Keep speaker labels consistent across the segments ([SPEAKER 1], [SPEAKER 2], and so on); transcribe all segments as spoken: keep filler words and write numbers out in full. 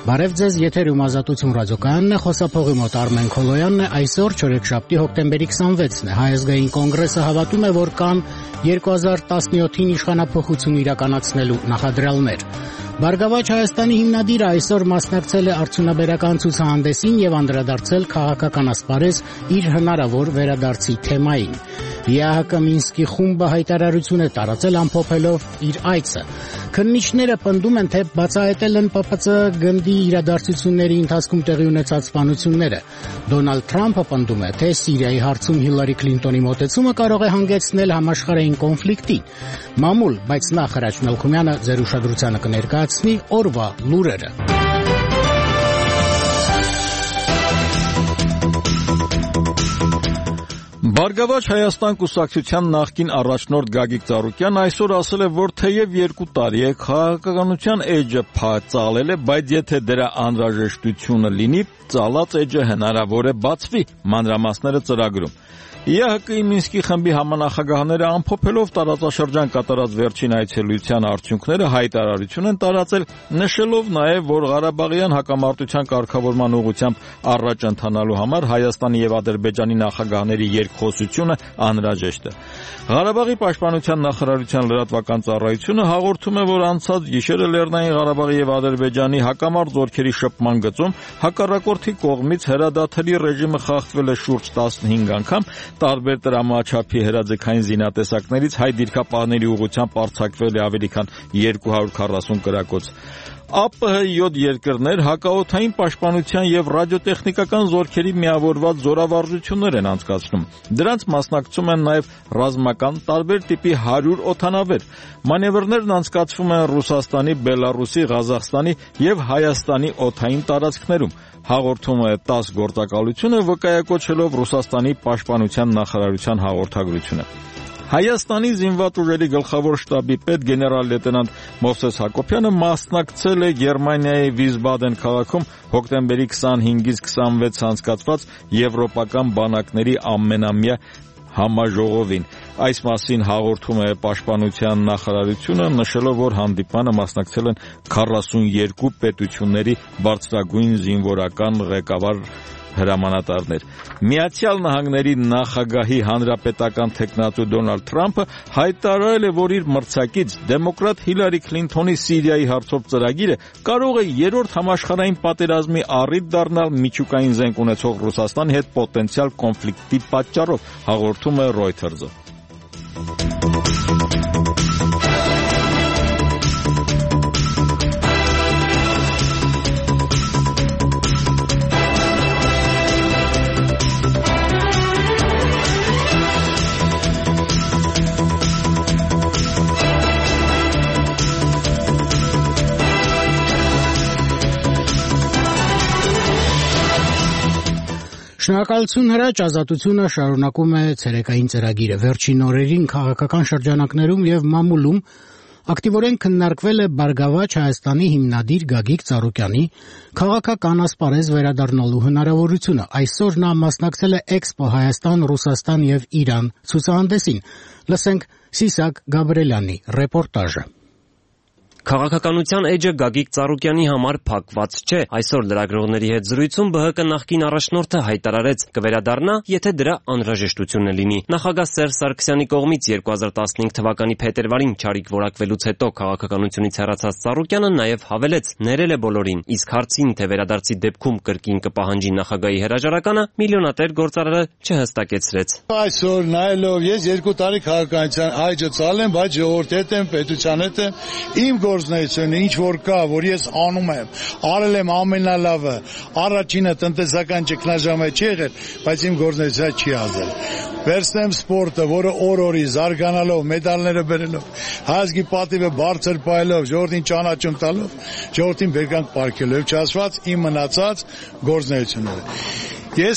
[SPEAKER 1] Բարև ձեզ, եթերում Ազատություն ռադիոկայանն է, խոսափողի մոտ Արմեն Քոլոյանն է, այսօր չորեքշաբթի հոկտեմբերի քսանվեցն է, Հայ ազգային կոնգրեսը հավատում է, որ կան երկու հազար տասնյոթին իշխանափոխություն իրականացնելու նախադրյալներ։ Բարգավաճ Հայաստանի հիմնադիրը այսօր մասնակցել է արդյունաբերական ցուցահանդեսին եւ անդրադարձել քաղաքական ասպարեզ իր հնարավոր վերադարձի թեմային։ ԵԱՀԿ Մինսկի խումբը հայտարարություն է տարածել ամփոփելով իր այցը։ Քննիչները պնդում են, թե բացահայտել են ՊՊՑ գնդի իրադարձությունների ընթացքում տեղի ունեցած սպանությունները։ Դոնալդ Թրամփը պնդում է, թե Սիրիայի հարցում Հիլարի Քլինտոնի մոտեցումը կարող է հանգեցնել համաշխարհային կոնֆլիկտի։ Մամուլ, բայց նախ Հրաչ Մելքումյանը ձեր ուշադրությանը կներկայացնի օրվա լուրերը։
[SPEAKER 2] Բարգավաճ Հայաստան կուսակցության նախկին առաջնորդ Գագիկ Ծառուկյանն այսօր ասել է, որ թեև երկու տարի է քաղաքականության էջը ծալել է, բայց եթե դրա անհրաժեշտությունը լինի, ծալած էջը հնարավոր է բացվի, մանրամասները ծրագրում։ ԵԱՀԿ-ի Մինսկի խմբի համանախագահները ամփոփելով տարածաշրջան կատարած վերջին այցելության արդյունքները հայտարարություն են տարածել, նշելով նաև, որ Ղարաբաղյան հակամարտության կարգավորման ուղղությամբ առաջ ընթանալու համար Հայաստանի եւ Ադրբեջանի նախագահների երկխոսությունը անհրաժեշտ է։ Ղարաբաղի պաշտպանության նախարարության լրատվական ծառայությունը հաղորդում է, որ անցած գիշերը Լեռնային Ղարաբաղի եւ Ադրբեջանի հակամարտ զորքերի շփման գծում հակառակորդի կողմից հրադադարի ռեժիմը խախտվել է շուրջ տասնհինգ անգամ, տարբեր տրամաչափի հրաձգային զինատեսակներից հայ դիրքապահների ուղղությամբ արձակվել է ավելի քան երկու հարյուր քառասուն կրակոց։ ԱՊՀ յոթ երկրներ հակաօդային պաշտպանության եւ ռադիոտեխնիկական զորքերի միավորված զորավարժություններ են անցկացնում։ Դրանց մասնակցում են նաեւ ռազմական տարբեր տիպի հարյուր օդանավեր։ Մանևրներն անցկացվում են Ռուսաստանի, Բելարուսի, Ղազախստանի եւ Հայաստանի օդային տարածքներում։ Հաղորդում է տաս գործակալությունը, վկայակոչելով Ռուսաստանի պաշտպանության նախարարության հաղորդագրությունը։ Հայաստանի զինված ուժերի գլխավոր շտաբի պետ գեներալ լեյտենանտ Մովսես Հակոբյանը մասնակցել է Գերմանիայի Վիսբադեն քաղաքում հոկտեմբերի քսանհինգից քսանվեց անցկացված եվրոպական բանակների ամենամյա համաժողովին։ Այս մասին հաղորդում է պաշտպանության նախարարությունը, նշելով, որ հանդիպանը մասնակցել են քառասունյոթ պետությունների բարձրագույն զինվորական ղեկավար հրամանատարներ։ Միացյալ Նահանգների նախագահի հանրապետական թեկնածու Դոնալդ Թրամփը հայտարարել է, որ իր մրցակից դեմոկրատ Հիլարի Քլինտոնի Սիրիայի հարցով ծրագիրը կարող է երրորդ համաշխարհային պատերազմի առիթ դառնալ միջուկային զենք ունեցող Ռուսաստանի հետ պոտենցիալ կոնֆլիկտի պատճառով, հաղորդում է Reuters-ը։
[SPEAKER 1] Շնորհակալություն Հրաչ, Ազատությունը շարունակում է ցերեկային ծրագիրը։ Վերջին օրերին քաղաքական շրջանակներում եւ մամուլում ակտիվորեն քննարկվել է Բարգավաճ Հայաստանի հիմնադիր Գագիկ Ծառուկյանի քաղաքական ասպարեզ վերադառնալու հնարավորությունը։ Այսօր նա մասնակցել է Էքսպո Հայաստան, Ռուսաստան եւ Իրան ցուցահանդեսին։ Լսենք Սիսակ Գաբրելյանի ռեպորտաժը։
[SPEAKER 3] Քաղաքականության էջը Գագիկ Ծառուկյանի համար փակված չէ։ Այսօր լրագրողների հետ զրույցում ԲՀԿ նախկին առաջնորդը հայտարարեց կվերադառնա, եթե դրա անհրաժեշտությունը լինի։ Նախագահ Սերժ Սարգսյանի կողմից երկու հազար տասնհինգ թվականի փետրվարին չարիք որակվելուց հետո քաղաքականությունից հեռացած Ծառուկյանը նաև հավելեց, ներել է բոլորին, իսկ հարցին, թե վերադարձի դեպքում կրկին կպահանջի նախագահի հրաժարականը, միլիոնատեր գործարարը չհստակեցրեց։
[SPEAKER 4] Այսօր նայելով ես երկու տարի քաղաքականության այջը ծալեմ, բայց ժողովրդի հետ եմ, պետության հետ եմ, իմ գործունեությունը ինչ որ կա, որ ես անում եմ, արել եմ ամենալավը, առաջինը տնտեսական ճգնաժամը չի եղել, բայց իմ գործունեությունը չի ազդել։ Վերցնեմ սպորտը, որը օր-օրի զարգանալով, մեդալները բերելով, հայազգի պատիվը բարձր պահելով, ժողովրդին ճանաչում տալով, ժողովրդին բերկանք պարգևելով, չասված իմ մնացած գործունեությունները։ Ես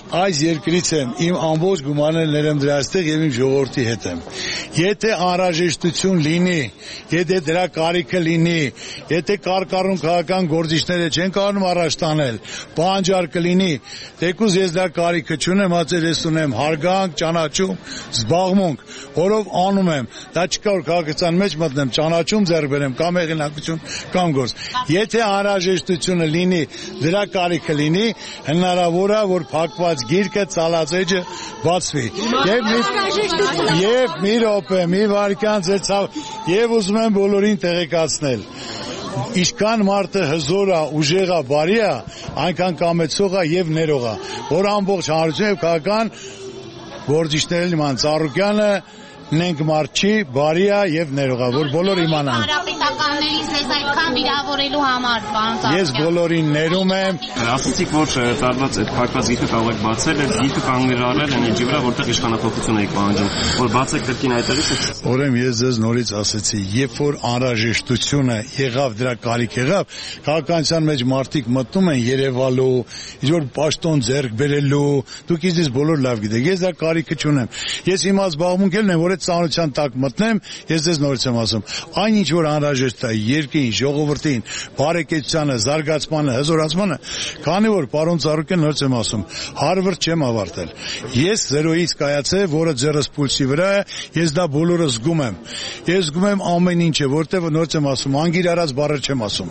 [SPEAKER 4] այս երկրից եմ, իմ ամբողջ գումարները ներեմ դրա այստեղ եւ իմ ժողովրդի հետ եմ։ Եթե անհրաժեշտություն լինի, եթե դրա կարիքը լինի, եթե կարկառուն քաղաքական գործիչները չեն կարող առաջ տանել, պահանջար կլինի, թեկուզ ես դրա կարիքը չունեմ, հացեր ես ունեմ հարգանք, ճանաչում, զբաղմունք, որով անում եմ, դա չկա որ քաղաքացիական մեջ մտնեմ, ճանաչում ձեռք բերեմ, կամ հեղինակություն, կամ գործ։ Եթե անհրաժեշտությունը լինի, դրա կարիքը լինի, հնարավոր է որ փակված գիրկը ցալածեջը բացվի։ Եվ մի եւ մի րոպե, մի վարքան ծեցավ եւ ուզում եմ բոլորին տեղեկացնել։ Ինչքան մարդը հզոր է, ուժեղ է, բարի է, այնքան կամեցող է եւ ներող է, որ ամբողջ հանրությունը եւ քաղաքական գործիչները իման Ծառուկյանը նենք մարդ չի, բարի է եւ ներող է, որ բոլոր իմանան։
[SPEAKER 5] Հանրապետականներից ես այդքան վիրավորելու համար, պարոն Ծառուկյան։
[SPEAKER 4] Ես բոլորին ներում եմ։
[SPEAKER 3] Ասացիք, որ տարված այդ փակված գիրքը կարող եք բացել, այդ գիրքը կանգնարել են էջի վրա, որտեղ իշխանապողություն եք պահանջում, որ բացեք կրկին այդտեղից եք։
[SPEAKER 4] Ուրեմն ես ձեզ նորից ասեցի, երբ որ անհրաժեշտությունը եղավ, դրա կարիք եղավ, քաղաքականության մեջ մարդիկ մտնում են Երևալու, ինչ որ պաշտոն ձեռք բերելու, դուք ինձ բոլոր լավ գիտեք, ես դա կարիքը չունեմ։ Ես հիմա զբաղմունք եմ, որ այդ ծանրության տակ մտնեմ, ես ձեզ նորից եմ ասում, այն ինչ որ անհրաժեշտ է երկրին, ժողովրդին, բարեկեցությանը, զարգացմանը, հզորացմանը, քանի որ պարոն Ծառուկյան նորից եմ ասում, հարվրդ չեմ ավարտել։ Ես զերոյից կայացե, որը ձեռս պուլսի վրա է, ես դա բոլորը զգում եմ։ Ես զգում եմ ամեն ինչը, որտեղ նորից եմ ասում, անգիր արած բառեր չեմ ասում։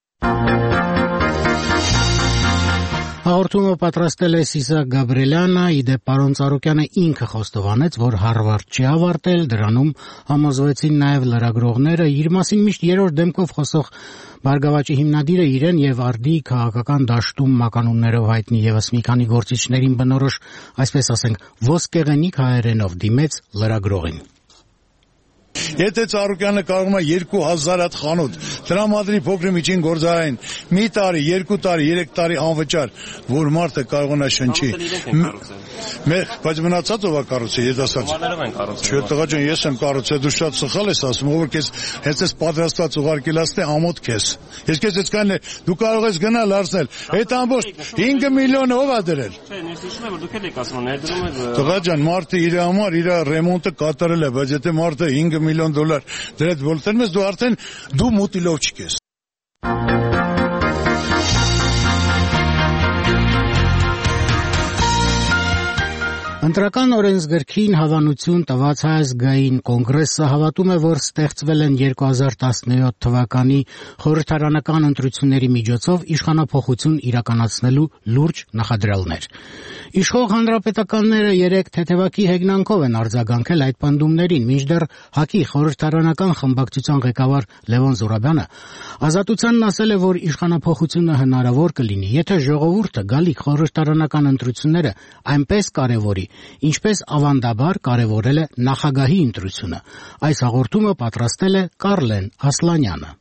[SPEAKER 1] Հաղորդումը պատրաստել է Սիսակ Գաբրիելյանը, իդեպ պարոն Ծառուկյանը ինքը խոստովանեց, որ Հարվարդ չի ավարտել, դրանում համոզվեցին նաև լրագրողները, իր մասին միշտ երրորդ դեմքով խոսող Բարգավաճի հիմնադիրը իրեն եւ արդի քաղաքական դաշտում մականուններով հայտնի եւս մի քանի գործիչներին բնորոշ, այսպես ասենք, ոսկեղենիկ հայերենով դիմեց լրագրողին։
[SPEAKER 4] Եթե Ծառուկյանը կարող է երկու հազար հատ խանութ տրամադրի փոքր միջին գործարային մի տարի, երկու տարի, երեք տարի անվճար, որ մարդը կարող է շնչի։ Բայց մնացած ով է կառուցել, երիտասարդ։ Չէ, տղա ջան, ես եմ կառուցել, դու շատ սխալ ես ասում, ով որ քեզ հենց էս պատրաստած ուղարկել ասते ամոթ քեզ։ Ես քեզ այսքան դու կարող ես գնալ արսնել։ Այդ ամբողջ հինգ միլիոն ով է դրել։
[SPEAKER 3] Չէ, ներսիշում է որ դուք եք ասում, ներդրում եք։
[SPEAKER 4] Տղա ջան, մարդը իր համար իր ռեմոնտը կատարել է, բայց եթե մարդը հինգ միլիոն դոլար դրեց բոլտերն ես դու արդեն դու մուտիլով չկես։
[SPEAKER 1] Ընտրական օրենսգրքին հավանություն տված Հայազգային կոնգրեսը հավատում է, որ ստեղծվել են երկու հազար տասնյոթ թվականի խորհրդարանական ընտրությունների միջոցով իշխանափոխություն իրականացնելու լուրջ նախադրյալներ։ Իշխող հանրապետականները երեք թեթևակի հեգնանքով են արձագանքել այդ պնդումներին, մինչդեռ ՀԱԿ-ի խորհրդարանական խմբակցության ղեկավար Լևոն Զուրաբյանը Ազատությանն ասել է, որ իշխանափոխությունը հնարավոր կլինի, եթե ժողովուրդը գալիք խորհրդարանական ընտրությունները այնպես կարևորի, ինչպես ավանդաբար կարևորել է նախագահի ընտրությունը։ Այս հաղորդումը պատրաստել է Կարլեն Ասլանյանը։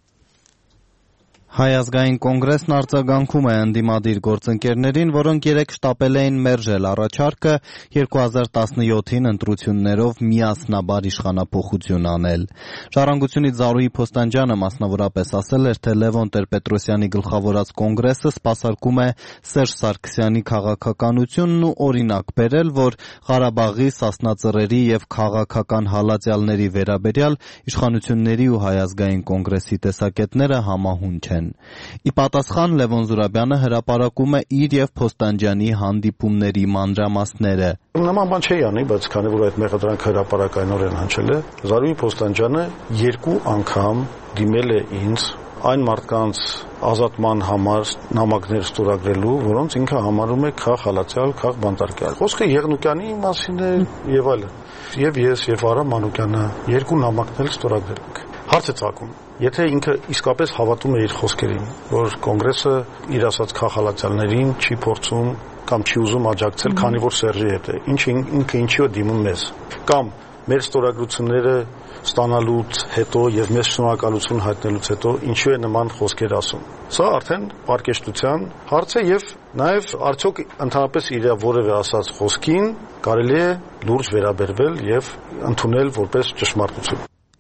[SPEAKER 6] Հայազգային կոնգրեսն արձագանքում է ընդդիմադիր գործընկերներին, որոնք երեկ շտապել էին մերժել առաջարկը երկու հազար տասնյոթին ընտրություններով միասնաբար իշխանափոխություն անել։ Ժառանգությունից Զարուհի Փոստանջյանը մասնավորապես ասել էր, թե Լևոն Տեր-Պետրոսյանի գլխավորած կոնգրեսը սպասարկում է Սերժ Սարգսյանի քաղաքականությունն ու օրինակ բերել, որ Ղարաբաղի, Սասնա Ծռերի եւ քաղաքական հալածյալների վերաբերյալ իշխանությունների ու Հայազգային կոնգրեսի տեսակետները համահունչ են։ Ի պատասխան Լևոն Զուրաբյանը հրապարակում է իր եւ Փոստանջյանի հանդիպումների մանրամասները։
[SPEAKER 7] Նման բան չի անի, բայց քանի որ այդ մեղադրանքը հրապարակայնորեն հնչել է, Զարուհի Փոստանջյանը երկու անգամ դիմել է ինձ այն մարդկանց ազատման համար նամակներ ստորագրելու, որոնց ինքը համարում է քաղ հալածյալ, քաղ բանտարկյալ։ Խոսքը Եղնուկյանի մասին է եւ այլն։ Եվ ես եւ Արա Մանուկյանը երկու նամակներ ստորագրել ենք։ Հարց է ծագում, եթե ինքը իսկապես հավատում է իր խոսքերին, որ կոնգրեսը իր ասած քաղաքացիներին չի փորձում կամ չի ուզում աջակցել, քանի որ Սերժի հետ է, ինչ ինքը ինչի է դիմում մեզ, կամ մեր ստորագրությունները ստանալուց հետո եւ մեզ շնորհակալություն հայտնելուց հետո ինչու է նման խոսքեր ասում։ Սա արդեն պարկեշտության հարց է եւ նաեւ արդյոք ընդհանրապես իր որևէ ասած խոսքին կարելի է լուրջ վերաբերվել եւ ընդունել որպես ճշմարտություն։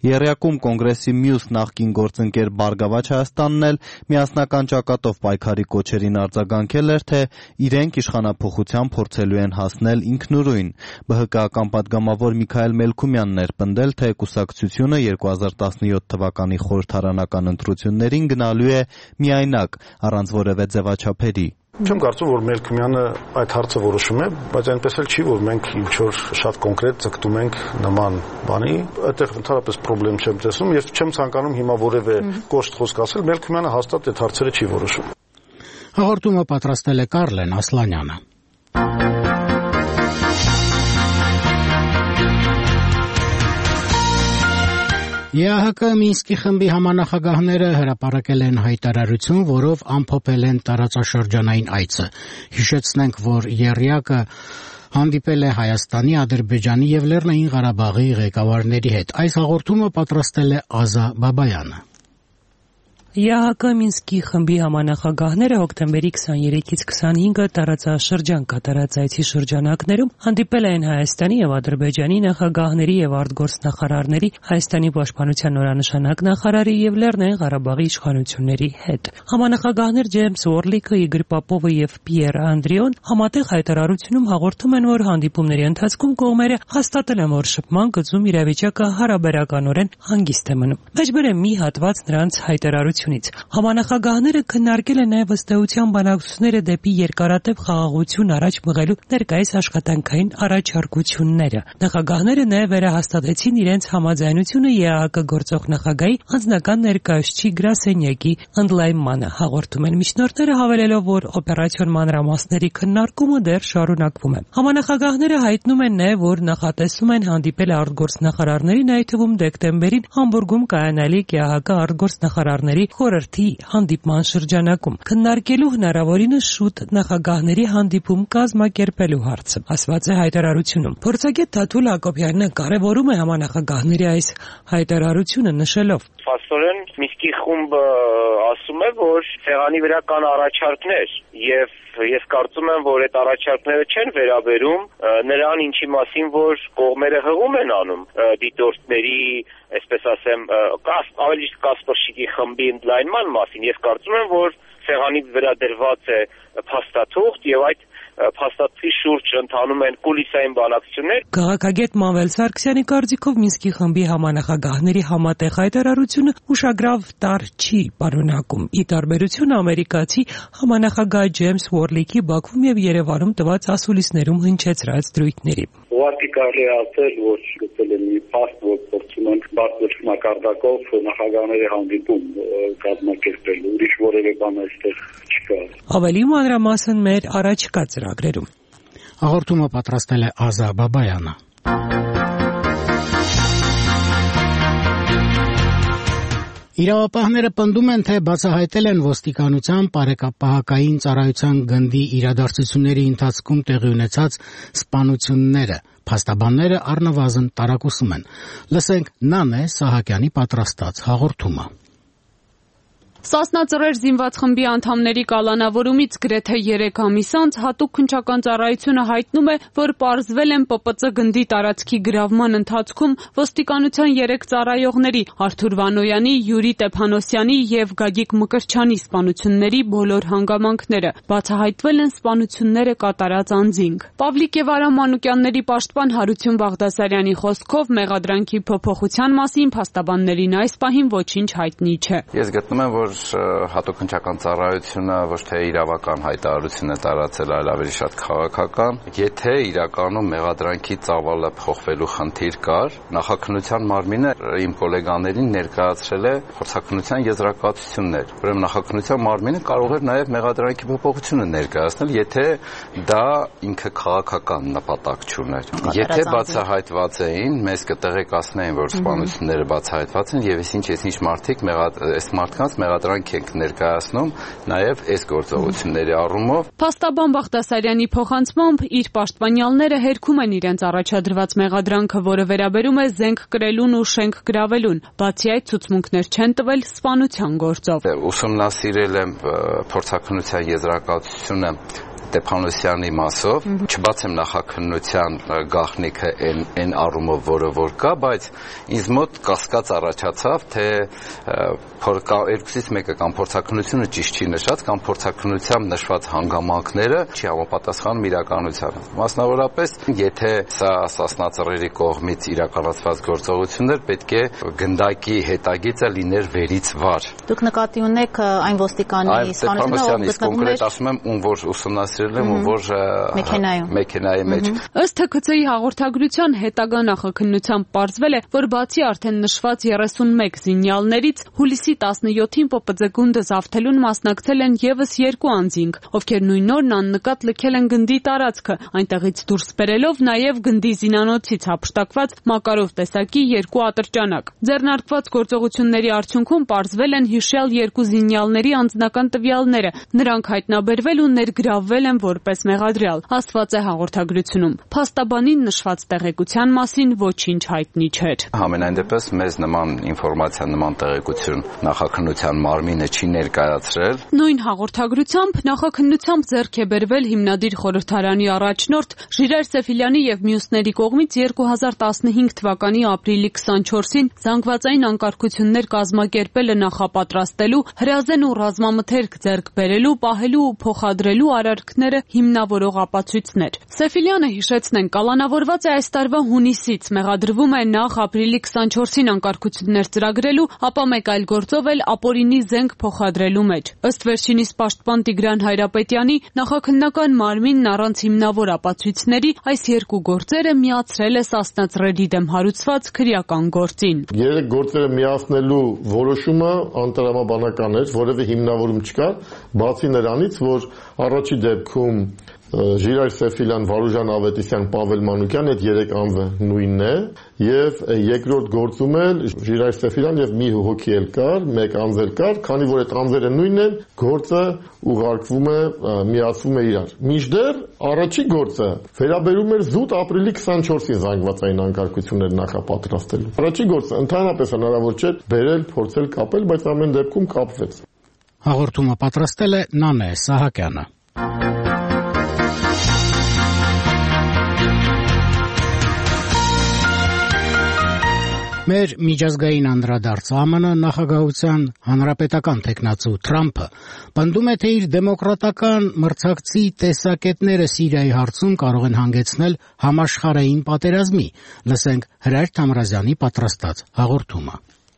[SPEAKER 6] Եռյակում կոնգրեսի մյուս նախկին գործընկեր Բարգավաճ Հայաստանն էլ միասնական ճակատով պայքարի կոչերին արձագանքել էր, թե իրենք իշխանափոխության փորձելու են հասնել ինքնուրույն։ ԲՀԿ-ական պատգամավոր Միքայել Մելքումյանն էր պնդել, թե կուսակցությունը երկու հազար տասնյոթ թվականի խորհրդարանական ընտրություններին գնալու է միայնակ, առանց որևէ ձևաչափերի։
[SPEAKER 7] Չեմ կարծում, որ Մելքումյանը այդ հարցը որոշում է, բայց այնպես էլ չի, որ մենք ինչ-որ շատ կոնկրետ ձգտում ենք նման բանի, այդտեղ ընդհանրապես խնդրեմ չեմ տեսնում եւ չեմ ցանկանում հիմա որևէ կոշտ խոսք ասել, Մելքումյանը հաստատ այդ հարցերը չի որոշում։
[SPEAKER 1] Հաղորդումը պատրաստել է Կարլեն Ասլանյանը։ ԵԱՀԿ Մինսկի խմբի համանախագահները հրապարակել են հայտարարություն, որով ամփոփել են տարածաշրջանային այցը։ Հիշեցնենք, որ ԵՌՅԱԿ-ը հանդիպել է Հայաստանի, Ադրբեջանի եւ Լեռնային Ղարաբաղի ղեկավարների հետ։ Այս հաղորդումը պատրաստել է Ազա Բաբայանը։
[SPEAKER 8] ԵԱՀԿ Մինսկի խմբի համանախագահները հոկտեմբերի քսաներեքից քսանհինգը տարածաշրջան կատարած այցի շրջանակներում հանդիպել են Հայաստանի եւ Ադրբեջանի նախագահների եւ արտգործնախարարների, Հայաստանի պաշտպանության նորանշանակ նախարարի եւ Լեռնային Ղարաբաղի իշխանությունների հետ։ Համանախագահներ Ջեյմս Ուորլիքը, Իգոր Պապովը եւ Պիեր Անդրիոն համատեղ հայտարարությունում հաղորդում են, որ հանդիպումների ընթացքում կողմերը հաստատել են, որ շփման գծում իրավիճակը հարաբերականորեն հանգիստ է մնում։ Մեջբերեմ մի հատված նրանց հայտարարություն Համանախագահները քննարկել են նաև ըստեյության բանակցությունները դեպի երկարատև խաղաղություն առաջ մղելու ներկայիս աշխատանքային առաջարկությունները։ Նախագահները նաև վերահաստատեցին իրենց համաձայնությունը ԵԱՀԿ գործող նախագահի անձնական ներկայացուցիչ գրասենյակի ընդլայնմանը։ Հաղորդում են միջնորդները, հավելելով, որ օպերացիոն մանրամասների քննարկումը դեռ շարունակվում է։ Համանախագահները հայտնում են նաև, որ նախատեսում են հանդիպել արտգործնախարարներին, այդ թվում դեկտեմբերին Համբուրգում կայանալիք ԵԱՀԿ արտգործնախարարների խորհրդի հանդիպման շրջանակում քննարկելու հնարավորինս շուտ նախագահների հանդիպում կազմակերպելու հարցը, ասված է հայտարարությունում։ Փորձագետ Թաթուլ Հակոբյանը կարևորում է համանախագահների այս հայտարարությունը, նշելով.
[SPEAKER 9] Փաստորեն Մինսկի խումբը ասում է, որ ցեղանի վրա կան առաջարկներ եւ ես կարծում եմ, որ այդ առաջարկները չեն վերաբերում նրան, ինչի մասին որ կողմերը հղում են անում դիտորդների, այսպես ասեմ, ավելի Կասպրշիկի խմբի ընդլայնման մասին։ Ես կարծում եմ, որ ցեղանի վրա դրված է փաստաթուղթ եւ այդ փաստաթղթի շուրջ ընթանում են կուլիսային բանակցություններ։
[SPEAKER 8] Քաղաքագետ Մանվել Սարգսյանի կարծիքով Մինսկի խմբի համանախագահների համատեղ հայտարարությունը ուշագրավ տար չի պարունակում, ի տարբերություն ամերիկացի համանախագահ Ջեյմս Ուորլիքի Բաքվում եւ Երևանում տված ասուլիսներում հնչեցրած դրույթների։
[SPEAKER 10] Ուղղակի կարելի է ասել, որ գտել են մի փաստ, որ փորձում են բարձր մակարդակով նախագահների հանդիպում կազմակերպել, ուրիշ որևէ բան այստեղ չկա։
[SPEAKER 8] Ավելի մանրամասն մեր առաջկա ծրագրերում։
[SPEAKER 1] Հաղորդումը պատրաստել է Ազա Բաբայանը։ Իրավապահները պնդում են, թե բացահայտել են ոստիկանության պահակային ծառայության գնդի իրադարձությունների ընթացքում տեղի ունեցած սպանությունները։ Փաստաբանները առնվազն տարակուսում են։ Լսենք Նանե Սահակյանի պատրաստած հաղորդումը։
[SPEAKER 11] Սասնա Ծռեր զինված խմբի անդամների կալանավորումից գրեթե երեք ամիս անց հատուկ քննչական ծառայությունը հայտնում է, որ պարզվել են ՊՊԾ գնդի տարածքի գրավման ընթացքում ոստիկանության երեք ծառայողների՝ Արթուր Վանոյանի, Յուրի Տեփանոսյանի եւ Գագիկ Մկրտչյանի սպանությունների բոլոր հանգամանքները։ Բացահայտվել են սպանությունները կատարած անձինք։ Պավլիկ եւ Արամ Մանուկյանների պաշտպան Հարություն Բաղդասարյանի խոսքով մեղադրանքի փոփոխության մասին փաստաբաններին այս պահին ոչինչ հայտնի չէ։
[SPEAKER 12] Ես գտնում եմ, որ հատուկ քննչական ծառայությունը ոչ թե իրավական հայտարարություն է տարածել, այլ ավելի շատ քաղաքական։ Եթե իրականում մեղադրանքի ծավալը փոխվելու խնդիր կար, նախաքննության մարմինը իմ գոլեգաներին ներկայացրել է փորձաքննության եզրակացություններ։ Ուրեմն նախաքննության մարմինը կարող էր նաև մեղադրանքի փոփոխությունը ներկայացնել, եթե դա ինքը քաղաքական նպատակ չուներ։ Եթե բացահայտված էին, մեզ կտեղեկացնեին, որ սպանությունները բացահայտված են եւ այսինչ այսինչ մարդիկ այս մարդկանց մեղադրանք ենք ներկայացնում նաև այս գործողությունների առումով։
[SPEAKER 11] Փաստաբան Բաղդասարյանի փոխանցմամբ իր պաշտպանյալները հերքում են իրենց առաջադրված մեղադրանքը, որը վերաբերում է զենք կրելուն ու շենք գրավելուն։ Բացի այդ, ցուցմունքներ չեն տվել սպանության գործով։
[SPEAKER 12] Ուսումնասիրել եմ փորձաքննության եզրակացությունը Ստեփանոսյանի մասով, չբացեմ նախաքննության գաղտնիքը այն այն առումով, որը որ կա, բայց ինձ մոտ կասկած առաջացավ, թե երկուսից մեկը կամ փորձաքննությունը ճիշտ չի նշած, կամ փորձաքննությամբ նշված հանգամանքները չի համապատասխանում իրականությանը։ Մասնավորապես, եթե սա Սասնա Ծռերի կողմից իրականացված գործողություններ, պետք է գնդակի հետագիծը լիներ վերից վար։
[SPEAKER 13] Դուք նկատի ունեք այն ոստիկանի
[SPEAKER 12] սպանությունը, ով գտնվում էր, ասում եմ, ում որ ուսումնասիրել եմ, ում որ մեքենայի մեջ։
[SPEAKER 11] Ըստ Թ K C-ի հաղորդագրության հետագա նախաքննությամբ պարզվել է, որ բացի արդեն նշված երեսունմեկ զինյալներից, հուլիսի տասնյոթին Պ Պ Ծ գունդը զավթելուն մասնակցել են եւս երկու անձինք, ովքեր նույն օրն աննկատ լքել են գնդի տարածքը, այնտեղից դուրս բերելով նաեւ գնդի զինանոցից հափշտակված Մակարով տեսակի երկու ատրճանակ։ Ձեռնարկված գործողությունների արդյունքում պարզվել են հիշյալ երկու զինյալների անձնական տվյալները, նրանք հայտնաբերվել ու ներգրավվել են որպես մեղադրյալ, ասված է հաղորդագրությունում։ Փաստաբանին նշված տեղեկության մասին ոչինչ հայտնի չէր։
[SPEAKER 12] Համենայն դեպս մեզ նման ինֆորմացիա, նման տեղեկություն նախաքննության մարմինը չի ներկայացրել։
[SPEAKER 11] Նույն հաղորդագրությամբ նախաքննությամբ ձեռք է բերվել հիմնադիր խորհրդարանի առաջնորդ Ժիրայր Սեֆիլյանի եւ մյուսների կողմից երկու հազար տասնհինգ թվականի ապրիլի քսանչորսին զանգվածային անկարգություններ կազմակերպելը նախապատրաստելու, հրազեն ու ռազմամթերք ձեռք բերելու, պահելու ու փոխադրելու արարքները հիմնավորող ապացույցներ։ Սեֆիլյանը, հիշեցնենք, կալանավորված է այս տարվա հունիսից, մեղադրվում է նախ ապրիլի քսանչորսին անկարգություններ ծրագրելու, ապա մեկ այլ գործով էլ ապօրինի զենք փոխադրելու մեջ։ Ըստ վերջինիս պաշտպան Տիգրան Հայրապետյանի, նախաքննական մարմինն առանց հիմնավոր ապացույցների այս երկու գործերը միացրել է Սասնա Ծռերի դեմ հարուցված քրեական գործին։
[SPEAKER 14] Երեք գործերը միացնելու որոշումը անտրամաբանական էր, որևէ հիմնավորում չկար, բացի նրանից, որ առաջի դեպքում Ժիրայր Սեֆիլյան, Վարուժան Ավետիսյան, Պավել Մանուկյան այդ երեք անձը նույնն է եւ երկրորդ գործում էլ Ժիրայր Սեֆիլյան եւ մի հոգի էլ կար, մեկ անձ էլ կար, քանի որ այդ անձերը նույնն են, գործը ուղարկվում է, միացվում է իրար։ Մինչդեռ առաջի գործը վերաբերում էր զուտ ապրիլի քսանչորսին զանգվածային անկարգություններ նախապատրաստելու։ Առաջի գործը ընդհանրապես հնարավոր չէ բերել, փորձել կապել, բայց ամեն դեպքում կապվեց։
[SPEAKER 1] Հաղորդումը պատրաստել է Նանե Սահակյանը։ Մեր միջազգային անդրադարձ Ա M N նախագահության հանրապետական տեխնացու Թրամփը պնդում է, թե իր դեմոկրատական մրցակցի տեսակետները Սիրիայի հարցում կարող են հանգեցնել համաշխարհային պատերազմի։ Լսենք Հրայր Թամրազյանի պատրաստած հաղորդումը։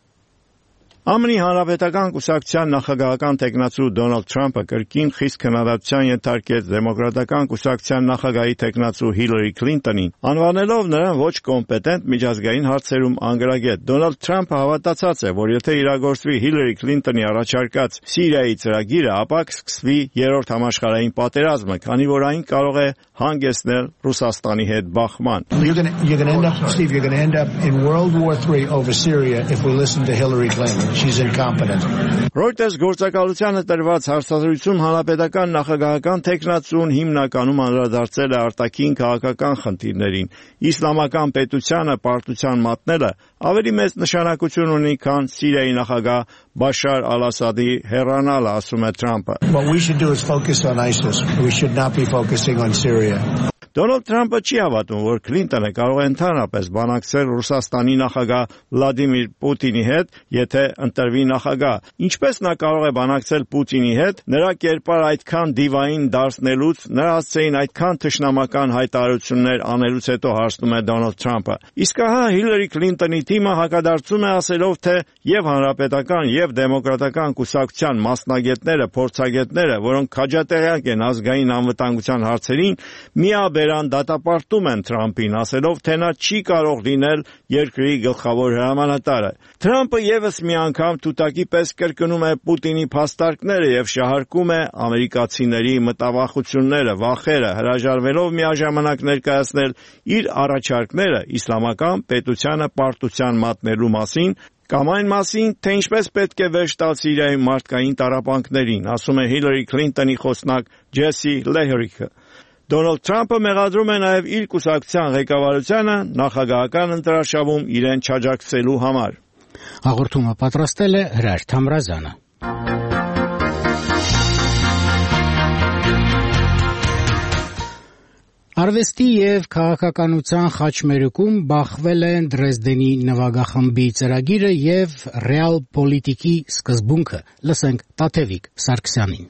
[SPEAKER 2] Ա M N-ի հանրապետական կուսակցության նախագահական տեխնացու Դոնալդ Թրամփը կրկին խիստ քննադատության ենթարկեց դեմոկրատական կուսակցության նախագահի տեխնացու Հիլարի Քլինտոնին, անվանելով նրան ոչ կոմպետենտ միջազգային հարցերում անգրագետ։ Դոնալդ Թրամփը հավատացած է, որ եթե իրագործվի Հիլարի Քլինտոնի առաջարկած Սիրիայի ծրագիրը, ապա կսկսվի երրորդ համաշխարհային պատերազմը, քանի որ այն կարող է հանգեցնել Ռուսաստանի հետ բախման։
[SPEAKER 15] You're going you're going to end up Steve you're going to end up in World War three over Syria if we listen to Hillary Clinton. She's incompetent.
[SPEAKER 2] Reuters գործակալությանը տրված հարցազրույցում հանրապետական նախագահական տեխնացուն հիմնականում անդրադարձել է արտաքին քաղաքական խնդիրներին։ Իսլամական պետությանը պարտության մատնելը ավելի մեծ նշանակություն ունի, քան Սիրիայի նախագահ Բաշար Ալ-Ասադի հեռանալը, ասում է Թրամփը։
[SPEAKER 15] What we should do is focus on ISIS. We should not be focusing on Syria.
[SPEAKER 2] Դոնալդ Թրամփը չի հավատում, որ Քլինտոնը կարող է ընդհանրապես բանակցել Ռուսաստանի նախագահ Վլադիմիր Պուտինի հետ, եթե ընտրվի նախագահ։ Ինչպես նա կարող է բանակցել Պուտինի հետ, նրա կերպար այդքան դիվային դարձնելուց, նրա հասցեին այդքան թշնամական հայտարարություններ անելուց հետո, հարցնում է Դոնալդ Թրամփը։ Իսկ ահա Հիլարի Քլինտոնի թիմը հակադարձում է, ասելով, թե եւ հանրապետական եւ դեմոկրատական կուսակցության մասնագետները, փորձագետները, որոնք քաջատեղյակ են ազգային անվտանգության հարցերին, միաբեր դատապարտում են Թրամփին, ասելով, թե նա չի կարող լինել երկրի գլխավոր հրամանատարը։ Թրամփը եւս մի անգամ թութակի պես կրկնում է Պուտինի փաստարկները եւ շահարկում է ամերիկացիների մտավախությունները, վախերը, հրաժարվելով միաժամանակ ներկայացնել իր առաջարկները իսլամական պետությանը պարտության մատնելու մասին, կամ այն մասին, թե ինչպես պետք է վերջ տալ Սիրիայի մարդկային տառապանքներին, ասում է Հիլարի Քլինտոնի խոսնակ Ջեսի Լեհրիքը։ Դոնալդ Թրամփը մեղադրում է նաև իր կուսակցության ղեկավարությանը նախագահական ընտրարշավում իրեն չաջակցելու համար։
[SPEAKER 1] Հաղորդումը պատրաստել է Հրայր Թամրազյանը։ Արվեստի եւ քաղաքականության խաչմերուկում բախվել են Դրեզդենի նվագախմբի ծրագիրը եւ ռեալ պոլիտիկի սկզբունքը։ Լսենք Տաթևիկ Սարգսյանին։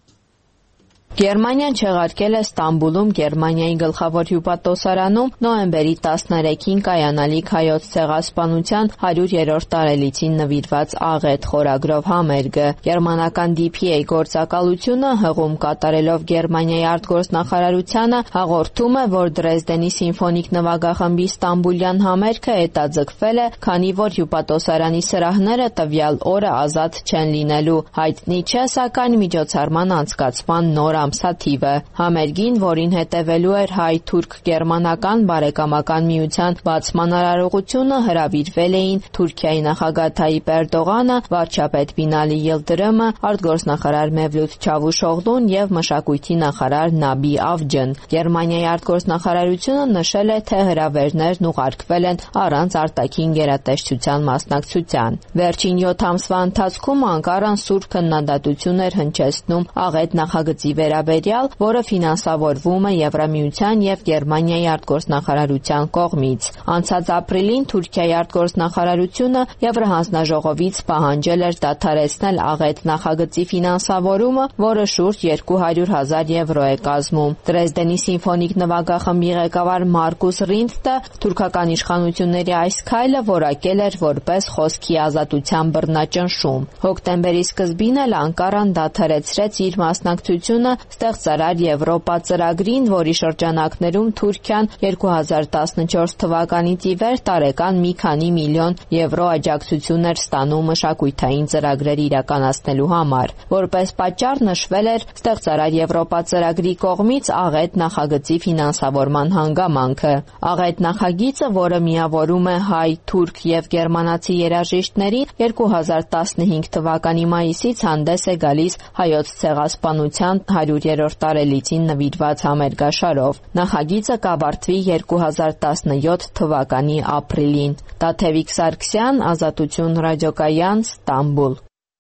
[SPEAKER 16] Գերմանիան չեղարկել է Ստամբուլում Գերմանիայի գլխավոր հյուպատոսարանում նոյեմբերի տասներեքին կայանալիք հայոց ցեղասպանության հարյուրերորդ տարելիցին նվիրված աղետ խորագրով համերգը։ Գերմանական դի փի էյ գործակալությունը հղում կատարելով Գերմանիայի արտգործնախարարությանը հաղորդում է, որ Դրեզդենի սիմֆոնիկ նվագախմբի ստամբուլյան համերգը հետաձգվել է, քանի որ հյուպատոսարանի սրահները տվյալ օրը ազատ չեն լինելու։ Հայտնի չէ, սակայն միջոցառման անցկացման նոր ամսաթիվը։ Համերգին, որին հետևելու էր հայ-թուրք-գերմանական բարեկամական միության բացման արարողությունը, հրավիրվել էին Թուրքիայի նախագահ Թայիպ Էրդողանը, վարչապետ Բինալի Յիլդրիմը, արտգործնախարար Մևլութ Չավուշօղլուն եւ մշակույթի նախարար Նաբի Ավջն։ Գերմանիայի արտգործնախարարությունը նշել է, թե հրավերներն ուղարկվել են առանց արտաքին գերատեսչության մասնակցության։ Վերջին յոթ ամսվա ընթացքում Անկարան սուր քննադատություն էր հնչեցնում աղետ նախագծի վերաբերյալ, որը ֆինանսավորվում է Եվրամիության եւ Գերմանիայի արտգործնախարարության կողմից։ Անցած ապրիլին Թուրքիայի արտգործնախարարությունը Եվրահանձնաժողովից պահանջել էր դադարեցնել աղետ նախագծի ֆինանսավորումը, որը շուրջ երկու հարյուր հազար եվրո է կազմում։ Դրեզդենի սիմֆոնիկ նվագախմբի ղեկավար Մարկուս Ռինդտը թուրքական իշխանությունների այս քայլը որակել էր որպես խոսքի ազատության բռնաճնշում։ Հոկտեմբերի սկզբին էլ Անկարան դադարեցրեց իր մասնակցությունը Ստեղծարար Եվրոպա ծրագրին, որի շրջանակներում Թուրքիան երկու հազար տասնչորս թվականից ի վեր տարեկան մի քանի միլիոն եվրո աջակցություն էր ստանում մշակութային ծրագրեր իրականացնելու համար։ Որպես պատճառ նշվել էր Ստեղծարար Եվրոպա ծրագրի կողմից աղետ նախագծի ֆինանսավորման հանգամանքը։ Աղետ նախագիծը, որը միավորում է հայ, թուրք եւ գերմանացի երաժիշտների, երկու հազար տասնհինգ թվականի մայիսից հանդես է գալիս հայոց ցեղասպանության հարյուրերորդ տարելիցին նվիրված համերգաշարով։ Նախագիծը կավարտվի երկու հազար տասնյոթ թվականի ապրիլին։ Տաթևիկ Սարգսյան, Ազատություն ռադիոկայան, Ստամբուլ։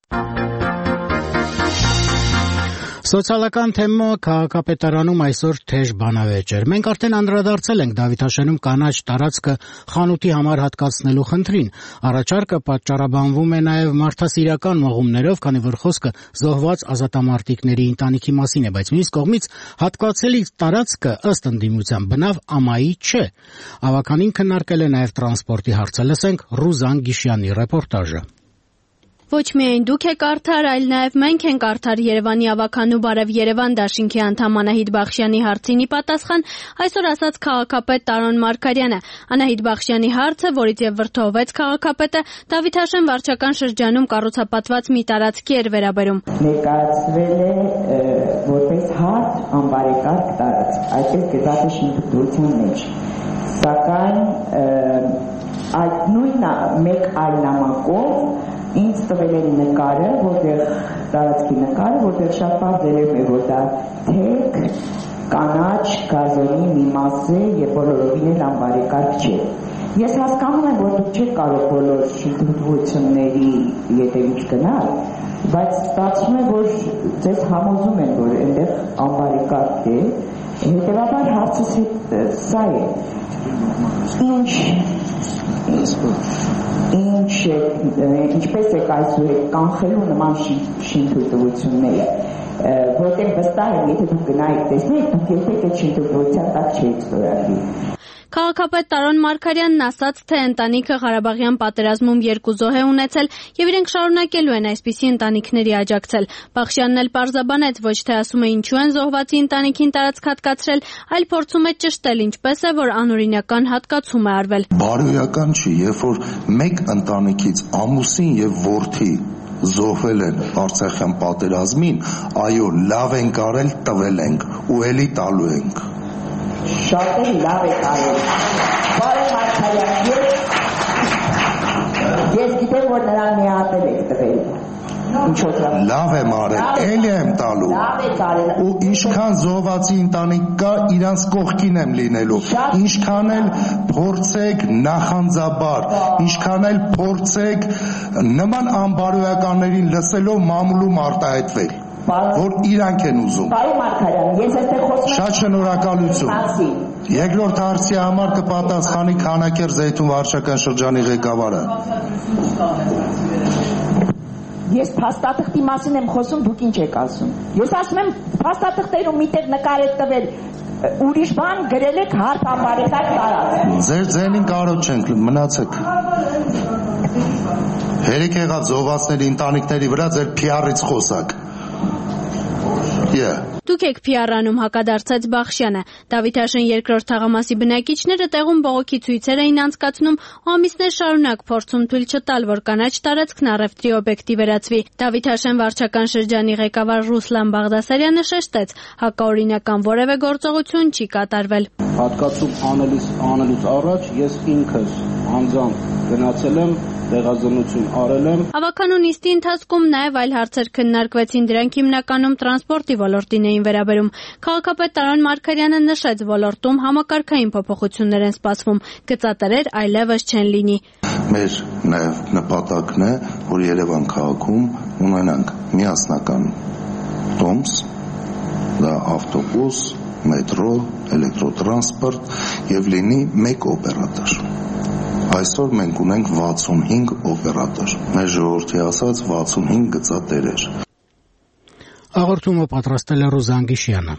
[SPEAKER 1] Սոցիալական թեմը քաղաքապետարանում այսօր թեժ բանավեճ էր։ Մենք արդեն անդրադարձել ենք Դավիթաշենում կանաչ տարածքը խանութի համար հատկացնելու խնդրին։ Առաջարկը պատճառաբանվում է նաև մարդասիրական մղումներով, քանի որ խոսքը զոհված ազատամարտիկների ընտանիքի մասին է, բայց մյուս կողմից հատկացելի տարածքը ըստ ընդդիմության բնավ ամայի չէ։ Ավականին քննարկել է նաև տրանսպորտի հարցը։ Լսենք Ռուզան Գիշյանի ռեպորտաժը։
[SPEAKER 17] Ոչ միայն դուք եք արդար, այլ նաև մենք ենք արդար Երևանի ավականու Բարև Երևան դաշինքի անդամ Անահիտ Բախշյանի հարցին ի պատասխան այսօր ասաց քաղաքապետ Տարոն Մարգարյանը։ Անահիտ Բախշյանի հարցը, որից եւ վրդովվեց քաղաքապետը, Դավիթաշեն վարչական շրջանում կառուցապատված մի տարածքի էր վերաբերում։
[SPEAKER 18] Ներկայացվել է որպես հարթ անբարեկարգ տարածք, այսպես գծած շինության մեջ։ Սակայն այդ նույն մեկ այլ նամակով ինձ տվել են նկարը, որտեղ տարածքի նկարը, որտեղ շատ բարձ երևում է, որ դա թեք, կանաչ, գազոնի մի մաս է եւ բոլորովին էլ անբարեկարգ չէ։ Ես հասկանում եմ, որ դուք չեք կարող բոլոր շինթույլտվությունների ետևից գնալ, բայց ստացվում է, որ ձեզ համոզում են, որ այնտեղ անբարեկարգ է, հետեւաբար հարցս սա է։ Ինչ Ինչ ինչպես է այսօր կանխելու նման շինթույլտվությունները, որտեղ վստահ եմ, եթե դուք գնայիք տեսնեք, դուք երբեք այդ շինթույլտվության տակ չեք ստորագրի։
[SPEAKER 17] Քաղաքապետ Տարոն Մարգարյանն ասաց, թե ընտանիքը Ղարաբաղյան պատերազմում երկու զոհ է ունեցել եւ իրենք շարունակելու են այսպիսի ընտանիքների աջակցել։ Բախշյանն էլ պարզաբանեց, ոչ թե ասում է ինչու են զոհվածի ընտանիքին տարածք հատկացրել, այլ փորձում է ճշտել ինչպես է, որ անօրինական հատկացում է արվել։
[SPEAKER 19] Բարոյական չի, երբ որ մեկ ընտանիքից ամուսին եւ որդի զոհվել են Արցախյան պատերազմին, այո, լավ ենք արել, տվել ենք ու ելի տալու ենք։
[SPEAKER 18] Շատերը լավ է կարել։ Բարև Մարգարյան, ես գիտեմ, որ նրան միատել եք տվել։
[SPEAKER 19] Լավ եմ արել, էլի եմ տալու։ Ու ինչքան զոհվածի ընտանիք կա, իրանց կողքին եմ լինելու։ Ինչքան էլ փորձեք նախանձաբար, ինչքան էլ փորձեք նման անբարոյականներին լսելով մամուլում արտահայտվել։ որ իրանք են ուզում։
[SPEAKER 18] Պարոն Մարգարյան, ես այստեղ խոսում եմ։
[SPEAKER 19] Շատ շնորհակալություն։ Երկրորդ հարցի համար կպատասխանի Քանաքեր Զեյթուն վարչական շրջանի ղեկավարը։
[SPEAKER 18] Ես փաստաթղթի մասին եմ խոսում, դուք ինչ եք ասում։ Ես ասում եմ փաստաթղթերում միտեղ նկար եք տվել, ուրիշ բան գրել եք հարթ ամբարետակ տարած։
[SPEAKER 19] Ձեր ձենին կարոտ չենք, մնացեք։ Հերիք եղավ զոհվածների ընտանիքների վրա ձեր փիառից խոսակ։ Yeah.
[SPEAKER 17] Դուք եք փիառանում, հակադարձած Բախշյանը։ Դավիթաշեն երկրորդ թաղամասի բնակիչները տեղում բողոքի ցույցեր էին անցկացնում ու ամիսներ շարունակ փորձում թույլ չտալ, որ կանաչ տարածքն առևտրի օբյեկտի վերածվի։ Դավիթաշեն վարչական շրջանի ղեկավար Ռուսլան Բաղդասարյանը շեշտեց, հակաօրինական որևէ գործողություն չի կատարվել։
[SPEAKER 20] Հատկացում անելուց անելուց առաջ ես ինքս անձամբ գնացել եմ, տեղազնություն արել եմ։
[SPEAKER 17] Ավականու նիստի ընթացքում նաև այլ հարցեր քննարկվեցին, դրանք հիմնականում տրանսպորտի ոլորտին էին վերաբերում։ Քաղաքապետ Տարոն Մարգարյանը նշեց, ոլորտում համակարգային փոփոխություններ են սպասվում, գծատերեր այլևս չեն լինի։
[SPEAKER 19] Մեր նաև նպատակն է, որ Երևան քաղաքում ունենանք միասնական տոմս, դա ավտոբուս, մետրո, էլեկտրոտրանսպորտ եւ լինի մեկ օպերատոր։ Այսօր մենք ունենք վաթսունհինգ օպերատոր, մեր ժողովրդի ասած վաթսունհինգ գծատերեր։
[SPEAKER 1] Հաղորդումը պատրաստել է Ռուզան Գիշյանը։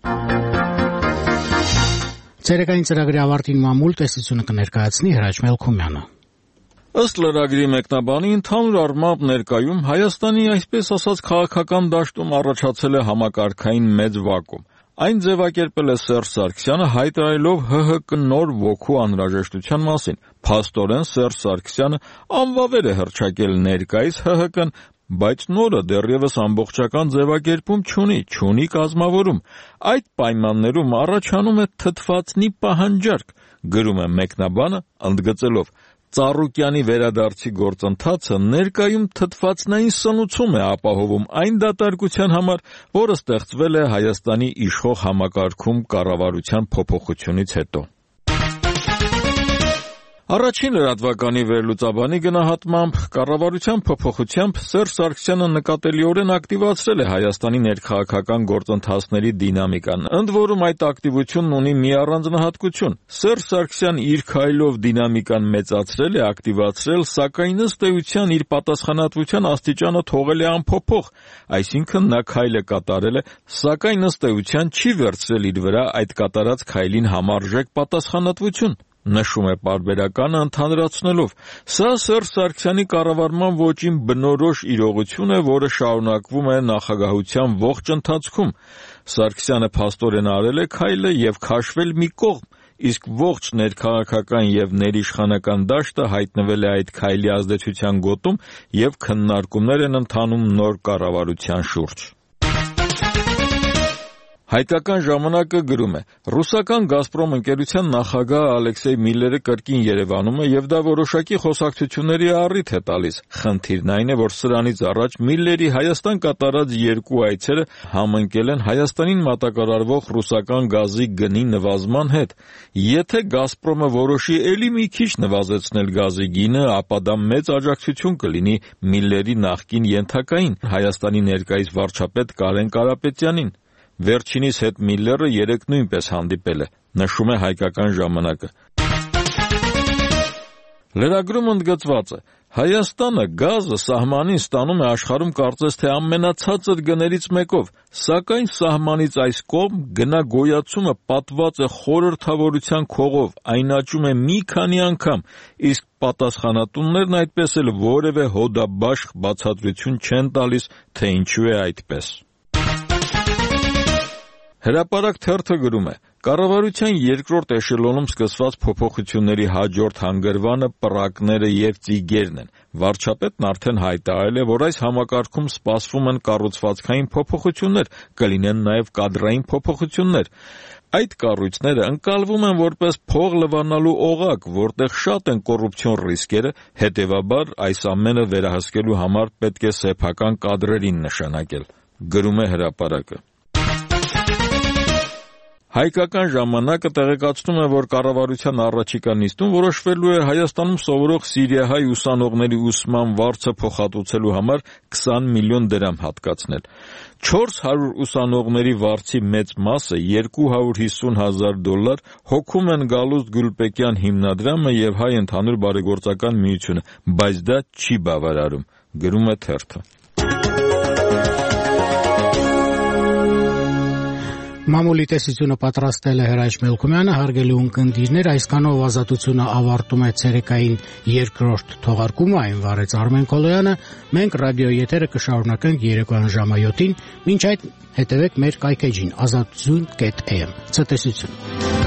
[SPEAKER 1] Ցերեկային ծրագրի ավարտին մամուլ տեսությունը կներկայացնի Հրաչ Մելքումյանը։
[SPEAKER 2] Ըստ լրագրի մեկնաբանի, ընդհանուր առմամբ ներկայում Հայաստանի այսպես ասած քաղաքական դաշտում առաջացել է համակարգային մեծ վակուում։ Այն ձևակերպել է Սերժ Սարգսյանը, հայտարարելով ՀՀԿ նոր ոգու անհրաժեշտության մասին։ Փաստորեն Սերժ Սարգսյանը անվավեր է հռչակել ներկայիս ՀՀԿ-ն, բայց նորը դեռևս ամբողջական ձևակերպում չունի, չունի կազմավորում։ Այդ պայմաններում առաջանում է թթվածնի պահանջարկ, գրում է մեկնաբանը, ընդգծելով. Ծառուկյանի վերադարձի գործընթացը ներկայում թթվածնային սնուցում է ապահովում այն դատարկության համար, որը ստեղծվել է Հայաստանի իշխող համակարգում կառավարության փոփոխությունից հետո։ Առաջին լրատվականի վերլուծաբանի գնահատմամբ կառավարության փոփոխությամբ Սերժ Սարգսյանը նկատելիորեն ակտիվացրել է Հայաստանի ներքաղաքական գործընթացների դինամիկան, ընդ որում այդ ակտիվությունն ունի մի առանձնահատկություն։ Սերժ Սարգսյանն իր քայլով դինամիկան մեծացրել է, ակտիվացրել, սակայն ըստ էության իր պատասխանատվության աստիճանը թողել է անփոփոխ, այսինքն նա քայլը կատարել է, սակայն ըստ էության չի վերցրել իր վրա այդ կատարած քայլին համարժեք պատասխանատվություն։ Նշում է պարբերականը ընդհանրացնելով. Սա Սերժ Սարգսյանի կառավարման ոճին բնորոշ իրողություն է, որը շարունակվում է նախագահության ողջ ընթացքում։ Սարգսյանը փաստորեն արել է քայլը եւ քաշվել մի կողմ, իսկ ողջ ներքաղաքական եւ ներիշխանական դաշտը հայտնվել է այդ քայլի ազդեցության գոտում եւ քննարկումներ են ընթանում նոր կառավարության շուրջ։ Հայկական ժամանակը գրում է. Ռուսական «Գազպրոմ» ընկերության նախագահ Ալեքսեյ Միլլերը կրկին Երևանում է եւ դա որոշակի խոսակցությունների առիթ է տալիս։ Խնդիրն այն է, որ սրանից առաջ Միլլերի Հայաստան կատարած երկու այցերը համընկել են Հայաստանին մատակարարվող ռուսական գազի գնի նվազման հետ։ Եթե «Գազպրոմը» որոշի էլի մի քիչ նվազեցնել գազի գինը, ապա դա մեծ աջակցություն կլինի Միլլերի նախկին ենթակային Հայաստանի ներկայիս վարչապետ Կարեն Կարապետյանին։ Վերջինիս հետ Միլլերը երեկ նույնպես հանդիպել է, նշում է Հայկական ժամանակը։ Լրագրում ընդգծված է. Հայաստանը գազը սահմանին ստանում է աշխարհում կարծես թե ամենացածր գներից մեկով, սակայն սահմանից այս կողմ գնագոյացումը պատված է խորհրդավորության քողով, այն աճում է մի քանի անգամ, իսկ պատասխանատուններն այդպես էլ որևէ հոդաբաշխ բացատրություն չեն տալիս, թե ինչու է այդպես։ Հրապարակ թերթը գրում է. Կառավարության երկրորդ էշելոնում սկսված փոփոխությունների հաջորդ հանգրվանը պռակները եւ ծիգերն են։ Վարչապետն արդեն հայտարարել է, որ այս համակարգում սպասվում են կառուցվածքային փոփոխություններ, կլինեն նաեւ կադրային փոփոխություններ։ Այդ կառույցները ընկալվում են որպես փող լվանալու օղակ, որտեղ շատ են կոռուպցիոն ռիսկերը, հետևաբար այս ամենը վերահսկելու համար պետք է սեփական կադրերին նշանակել, գրում է հրապարակը։ Հայկական ժամանակը տեղեկացնում է, որ կառավարության առաջիկա նիստում որոշվելու է Հայաստանում սովորող սիրիահայ ուսանողների ուսման վարձը փոխհատուցելու համար քսան միլիոն դրամ հատկացնել։ չորս հարյուր ուսանողների վարձի մեծ մասը երկու հարյուր հիսուն հազար դոլար հոգում են Գալուստ Գուլպեկյան հիմնադրամը եւ Հայ ընդհանուր բարեգործական միությունը, բայց դա չի բավարարում, գրում է թերթը։
[SPEAKER 1] Մամուլի տեսությունը պատրաստել է Հրաչ Մելքումյանը, հարգելի ունկնդիրներ, այսքանով ազատությունը ավարտում է ցերեկային երկրորդ թողարկումը, այն վարեց Արմեն Քոլոյանը, մենք ռադիո եթերը կշարունակենք երեկոյան ժամը յոթին, մինչ այդ հետևեք մեր կայքեջին ազատություն կետ am, ցտեսություն։